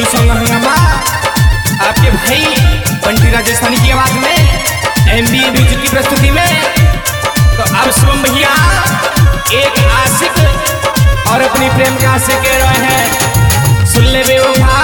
Song हंगामा आपके भाई बंटी राजस्थानी की आवाज में एमबीए म्यूजिक की प्रस्तुति में। तो अब शुभम भैया एक आशिक और अपनी प्रेम का आशिक कह रहे हैं, सुन ले बेवफा।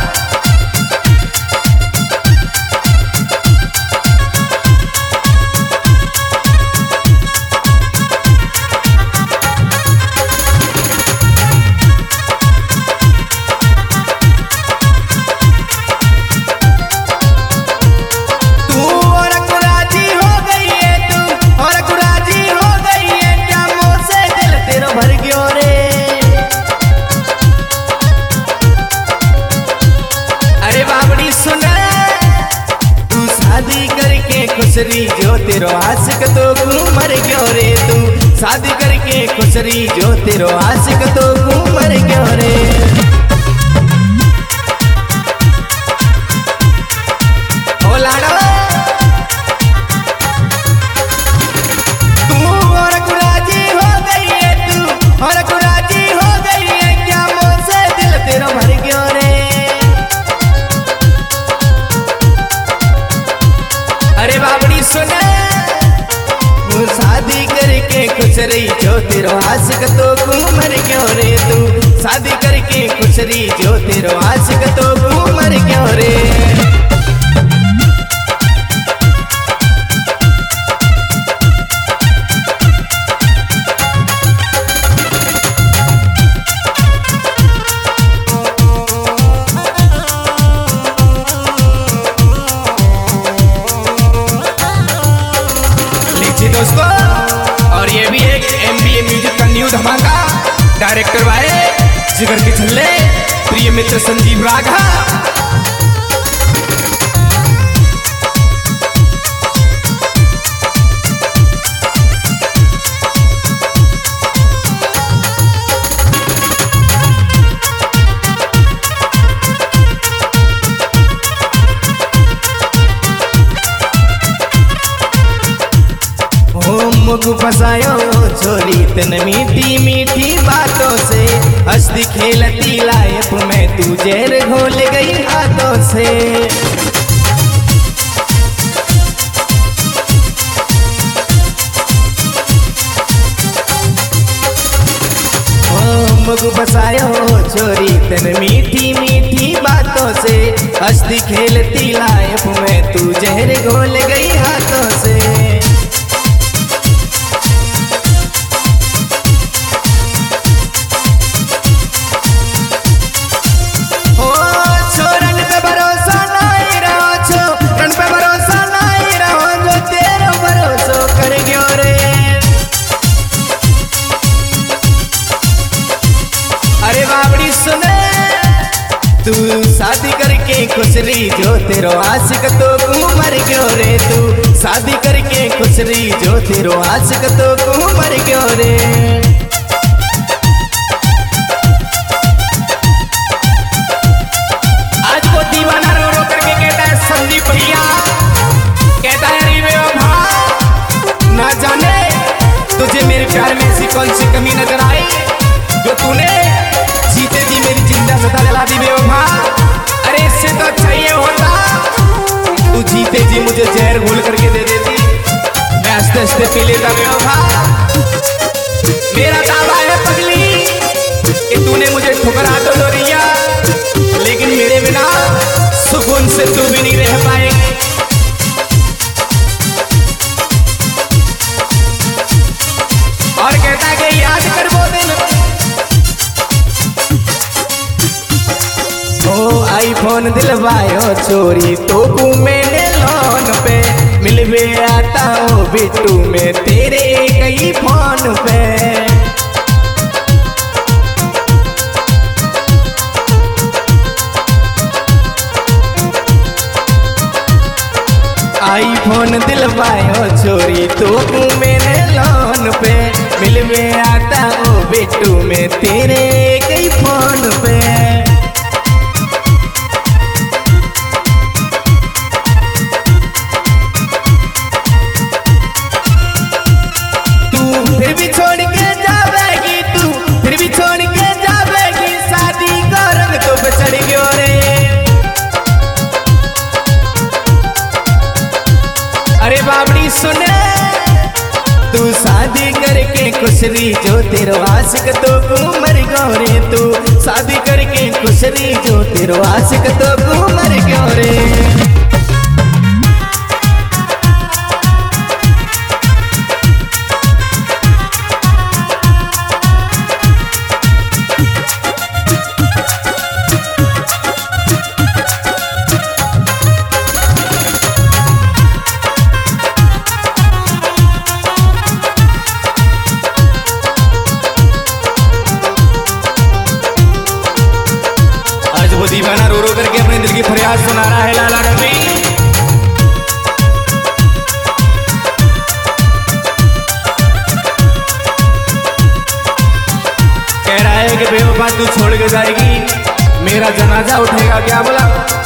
खुशरी जो तेरो आशिक तो मर गयो रे, तू शादी करके खुशरी जो तेरो आशिक तो मर गयो रे। ओ लाडो तू और कुराजी हो गई है, तू और कुराजी हो गई है, क्या मुझसे दिल तेरा भर गयो रे। अरे बाबड़ी सुने शादी करके खुश रही जो तेरो आशिक तो मर गयो रे, तू शादी करके खुश रही जो तेरो आशिक तो मर गयो रे। दोस्तों और ये भी एक एमबीए म्यूजिक का न्यू धमाका, डायरेक्टर भाई जिगर के छल्ले प्रिय मित्र संजीव राघा। मुख फसायो छोरी तन मीठी मीठी बातों से, हंसती खेलती लाइफ में तू जहर घोल गई हाथों से। मुख फसायो छोरी तन मीठी मीठी बातों से, हंसती खेलती लाइफ में तू जहर घोल गई हाथों से। तू शादी करके खुश रही जो तेरो आशिक तो मर गयो रे, तू शादी करके खुश रही जो तेरो आशिक तो मर गयो रे। आज वो दीवाना रो रो करके कहता है संदीप भैया, कहता है अरे बेवफा ना जाने तुझे मेरे प्यार में ऐसी कौन सी कमी नजर आई जो तूने जीते जी मेरी जिंदा सदा जला दी बेवफा। अरे इससे तो अच्छा ये होता तू जीते जी मुझे जहर घोल करके दे देती, मैं हंसते हंसते पी लेता बेवफा। मेरा दावा है पगली कि तूने मुझे ठुकरा तो दिया, लेकिन मेरे बिना सुकून से तू भी नहीं रह पाएगी। और कहता कि याद कर वो दिन आईफोन दिलवायो चोरी तो मैंने लोन पे, मिलवे आता हूँ बिट्टू में तेरे कई फोन पे। आईफोन दिलवायो चोरी तो मैंने लोन पे, मिलवे आता हूँ बिट्टू में तेरे कई फोन पे। फिर भी छोड़ के जावेगी तू, फिर भी छोड़ के जावेगी, शादी का रंग तो चढ़ गयो रे। बाबड़ी सुने तू शादी करके खुश रही जो तेरो आशिक तो मर गयो रे। तू शादी करके खुश रही जो तेरो आशिक तो मर गयो रे। वो दीवाना रो रो करके अपने दिल की फरियाद सुना रहा है लाला रवि। कह रहा है कि बेवफा तू छोड़ के जाएगी, मेरा जनाजा उठेगा। क्या बोला?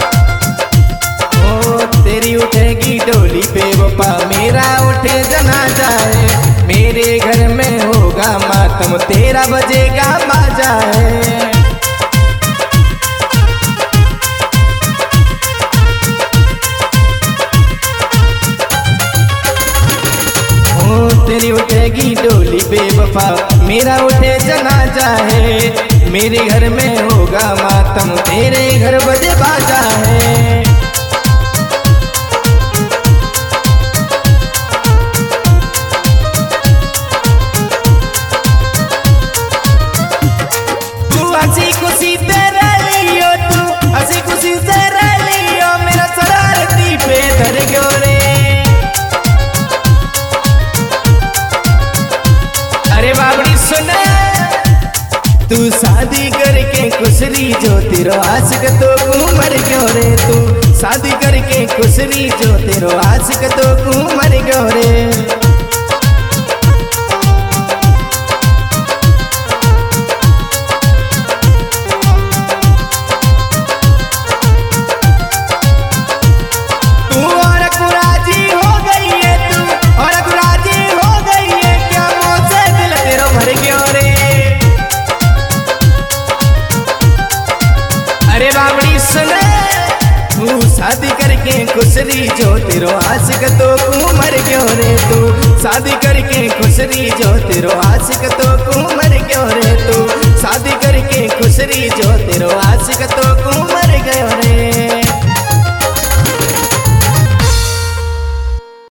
ओ तेरी उठेगी डोली बेवफा, मेरा उठे जनाजा है। मेरे घर में होगा मातम, तेरा बजेगा बाजा है। तेरी उठेगी डोली बेवफा, मेरा उठे जनाजा है। मेरे घर में होगा मातम, तेरे घर बजे बाजा है। तू हंसी खुशी से रह लियो, तू हंसी खुशी से रह लियो, मेरा शरारती पे धर गयो रे। अरे बाबड़ी सुने तू शादी करके खुश रही जो तेरो आशिक तो मर गयो रे। तू शादी करके खुश रही जो तेरो आशिक तो मर गयो रे। बाबड़ी सुने तू शादी करके खुश रही जो तेरो आशिक तो मर गयो रे। तू शादी करके खुश रही जो तेरो आशिक तो मर गयो रे। तू शादी करके खुश रही जो तेरो आशिक तो मर गयो रे।